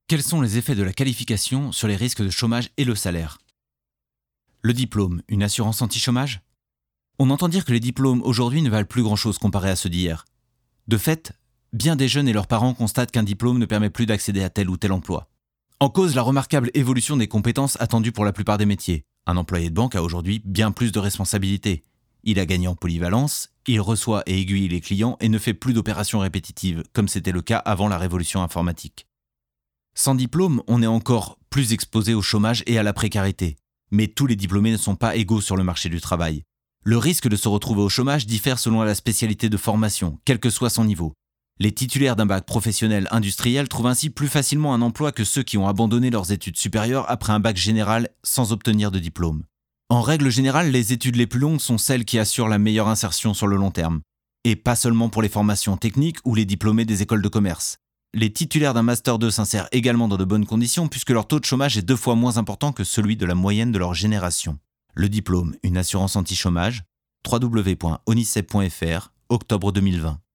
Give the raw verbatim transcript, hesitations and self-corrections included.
Quels sont les effets de la qualification sur les risques de chômage et le salaire ? Le diplôme, une assurance anti-chômage ? On entend dire que les diplômes aujourd'hui ne valent plus grand-chose comparé à ceux d'hier. De fait, bien des jeunes et leurs parents constatent qu'un diplôme ne permet plus d'accéder à tel ou tel emploi. En cause, la remarquable évolution des compétences attendues pour la plupart des métiers. Un employé de banque a aujourd'hui bien plus de responsabilités. Il a gagné en polyvalence, il reçoit et aiguille les clients et ne fait plus d'opérations répétitives, comme c'était le cas avant la révolution informatique. Sans diplôme, on est encore plus exposé au chômage et à la précarité. Mais tous les diplômés ne sont pas égaux sur le marché du travail. Le risque de se retrouver au chômage diffère selon la spécialité de formation, quel que soit son niveau. Les titulaires d'un bac professionnel industriel trouvent ainsi plus facilement un emploi que ceux qui ont abandonné leurs études supérieures après un bac général sans obtenir de diplôme. En règle générale, les études les plus longues sont celles qui assurent la meilleure insertion sur le long terme. Et pas seulement pour les formations techniques ou les diplômés des écoles de commerce. Les titulaires d'un master deux s'insèrent également dans de bonnes conditions puisque leur taux de chômage est deux fois moins important que celui de la moyenne de leur génération. Le diplôme, une assurance anti-chômage, w w w point onicep point f r, octobre deux mille vingt.